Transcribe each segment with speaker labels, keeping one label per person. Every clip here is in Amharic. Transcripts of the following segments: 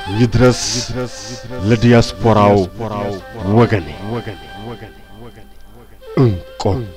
Speaker 1: ይድረስ ለዲያስፖራው ወገኔ እንቆቆ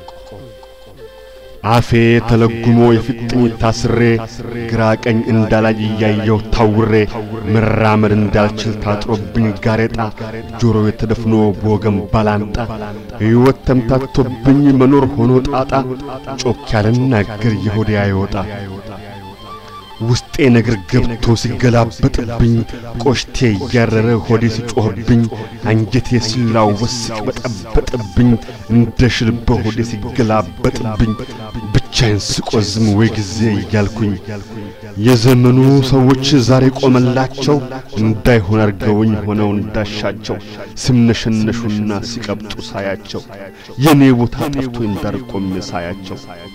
Speaker 1: አፌ ተለጉሞ የፍጥኝ ታስሬ ግራ ቀኝ እንዳላይ ያያየው ታውሬ መራመድ እንዳልችል ታጥሮብኝ ጋሬጣ ጆሮዬ ተደፍኖ በወገም ባላንጣ ሕይወት ተምታቶብኝ መኖር ሆኖ ጣጣ ጮክ ያልናገር የሆዴ አይወጣ ውስጤ ነገር ገብቶ ሲገላበጥብኝ ቆሽቴ ያረረ ሆዴ ሲጮህብኝ አንጀቴ ሲላወስ ሲበጠበጥብኝ እንደሽል በሆዴ ሲገላበጥብኝ ብቻዬን ስቆዝም ወይ ጊዜ እያልኩኝ የዘመኑ ሰዎች ዛሬ ቆመላቸው እንዳይሆን አርገውኝ ሆነው እንዳሻቸው ሲምነሸነሹና ሲቀብጡ ሳያቸው የኔ ቦታ ጠፍቶ እንዳርቆም ሳያቸው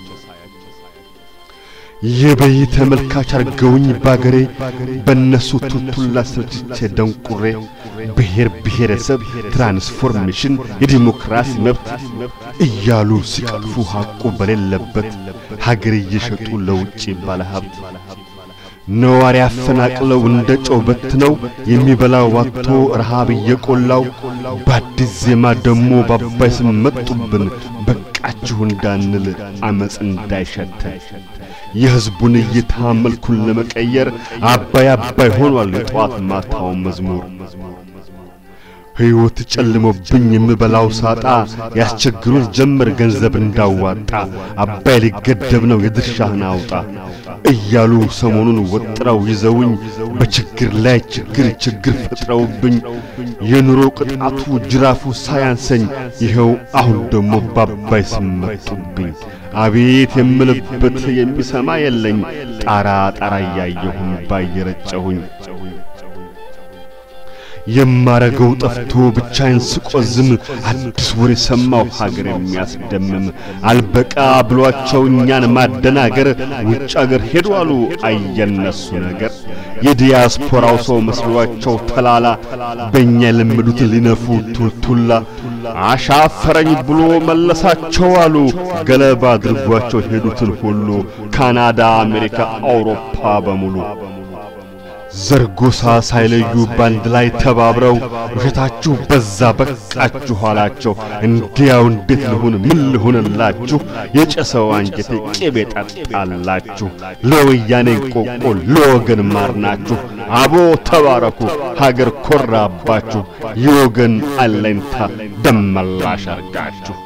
Speaker 1: የበይ ተመልካች አርገውኝ ባገሬ በነሱ ቱቱላ ስርጭቼ ደንቁሬ ብሔር ብሔረሰብ ትራንስፎርሜሽን የዲሞክራሲ መብት እያሉ ሲቀጥፉ ሐቁ በሌለበት ሀገር እየሸጡ ለውጭ ባለሀብት ነዋሪ አፈናቅለው እንደጨው በትነው የሚበላው ዋጥቶ ረሃብ እየቆላው በአዲስ ዜማ ደሞ ባባይ ስም መጡብን በቃችሁ እንዳንል አመጽ እንዳይሸተን የሕዝቡን እይታ መልኩን ለመቀየር አባይ አባይ ሆኗል የጧት ማታው መዝሙር ሕይወት ጨልሞብኝ የምበላው ሳጣ ያስቸግሩን ጀመር ገንዘብ እንዳዋጣ አባይ ሊገደብ ነው የድርሻህን አውጣ እያሉ ሰሞኑን ወጥረው ይዘውኝ በችግር ላይ ችግር ፈጥረውብኝ የኑሮ ቅጣቱ ጅራፉ ሳያንሰኝ ይኸው አሁን ደሞ ባባይ ስመጡብኝ አቤት የምልበት የሚሰማ የለኝ ጣራ ያያየሁኝ ባየረጨሁኝ የማረገው ጠፍቶ ብቻዬን ስቆዝም አዲስ ወሬ ሰማው ሀገር የሚያስደምም አልበቃ ብሏቸው እኛን ማደናገር ውጭ አገር ሄዱ አሉ አየነሱ ነገር የዲያስፖራው ሰው መስሏቸው ተላላ በእኛ ለምዱት ሊነፉ ቱልቱላ አሻፈረኝ ብሎ መለሳቸው አሉ ገለባ አድርጓቸው ሄዱትን ሁሉ ካናዳ አሜሪካ አውሮፓ በሙሉ ዘርጎሳ ሳይለዩ ባንድ ላይ ተባብረው ውሸታችሁ በዛ በቃችሁ አላቸው እንዲያው እንዴት ልሁን ምን ልሁንላችሁ የጨሰው አንጀቴ ቅቤ ጠጣላችሁ ለወያኔ ቆቆ ለወገን ማርናችሁ አቦ ተባረኩ ሀገር ኮራባችሁ የወገን አለኝታ ደመላሽ አርጋችሁ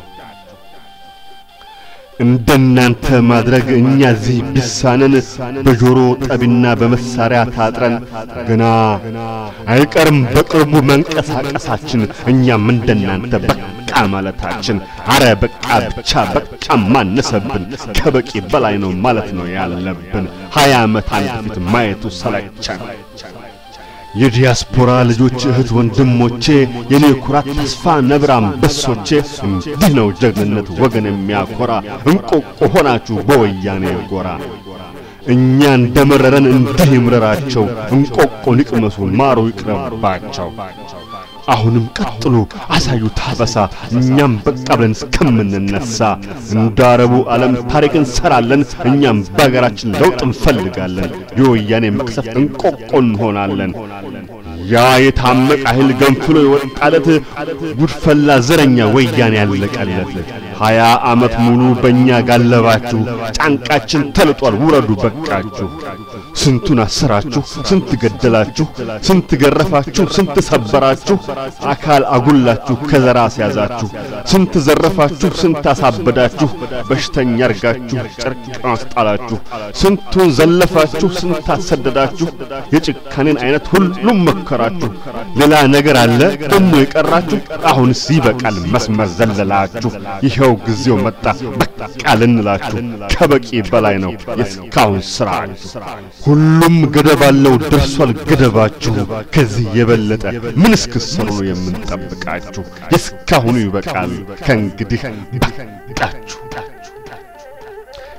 Speaker 1: እንደናንተ ማድረግ እኛ እዚህ ቢሳነን በጆሮ ጠቢና በመሳሪያ ታጥረን ገና አይቀርም በቅርቡ መንቀሳቀሳችን እኛም እንደናንተ በቃ ማለታችን አረ በቃ ብቻ በቃ ማነሰብን ከበቂ በላይ ነው ማለት ነው ያለብን 20 ዓመት አንዲት ማየቱ ሰለቸን የዲያስፖራ ልጆች እህት ወንድሞቼ የኔ ኩራት ተስፋ ነብራም በሶቼ እንዲህ ነው ጀግንነት ወገን የሚያኮራ እንቆቆ ሆናችሁ በወያኔ ጎራ እኛ እንደመረረን እንዲህ ይምረራቸው እንቆቆ ንቅመሱ ማሩ ይቅረባቸው አሁንም ቀጥሉ አሳዩ ታበሳ እኛም በቃ ብለን እስከምንነሳ እንዳረቡ ዓለም ታሪክን ሰራለን እኛም በአገራችን ለውጥ እንፈልጋለን የወያኔ መቅሰፍት እንቆቆ እንሆናለን ያ የታመቀ ኃይል ገንፍሎ ይወጣለት ጉድፈላ ዘረኛ ወያኔ ያለቀለት 20 ዓመት ሙሉ በእኛ ጋለባችሁ ጫንቃችን ተልጧል ውረዱ በቃችሁ ስንቱን አሰራችሁ ስንት ገደላችሁ ስንት ገረፋችሁ ስንት ሰበራችሁ አካል አጉላችሁ ከዘራ ሲያዛችሁ ስንት ዘረፋችሁ ስንት አሳበዳችሁ በሽተኛ አርጋችሁ ጨርቅ አስጣላችሁ ስንቱን ዘለፋችሁ ስንት አሰደዳችሁ የጭካኔን አይነት ሁሉም መከራችሁ ሌላ ነገር አለ ደሞ የቀራችሁ አሁንስ ይበቃል መስመር ዘለላችሁ ይሄው ጊዜው መጣ በቃ ልንላችሁ ከበቂ በላይ ነው የስካውን ስራችሁ ሁሉም ገደባለው ደርሷል ገደባችሁ ከዚህ የበለጠ ምን እስክሰሩ ነው የምንጠብቃችሁ የስካሁኑ ይበቃል ከእንግዲህ በቃችሁ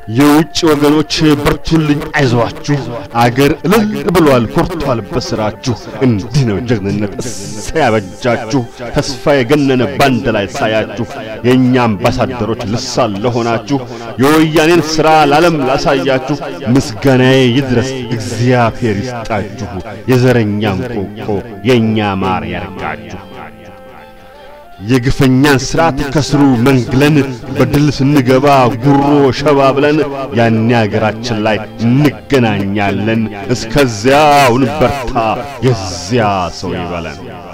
Speaker 1: የውጭ ወገኖች በርቱልኝ አይዟችሁ አገር እልል ብሏል ኮርቷል በስራችሁ እንዲህ ነው ጀግንነት ሳያበጃችሁ ተስፋ የገነነ ባንድ ላይ ሳያችሁ የኛ አምባሳደሮች ልሳን ለሆናችሁ የወያኔን ሥራ ለዓለም ላሳያችሁ ምስጋናዬ ይድረስ እግዚአብሔር ይስጣችሁ የዘረኛን ቆቆ የኛ ማር ያርጋችሁ የግፈኛን ስራት ከስሩ መንግለን በድል ስንገባ ጉሮ ሸባ ብለን ያኔ አገራችን ላይ እንገናኛለን እስከዚያው ንበርታ የዚያ ሰው ይበለን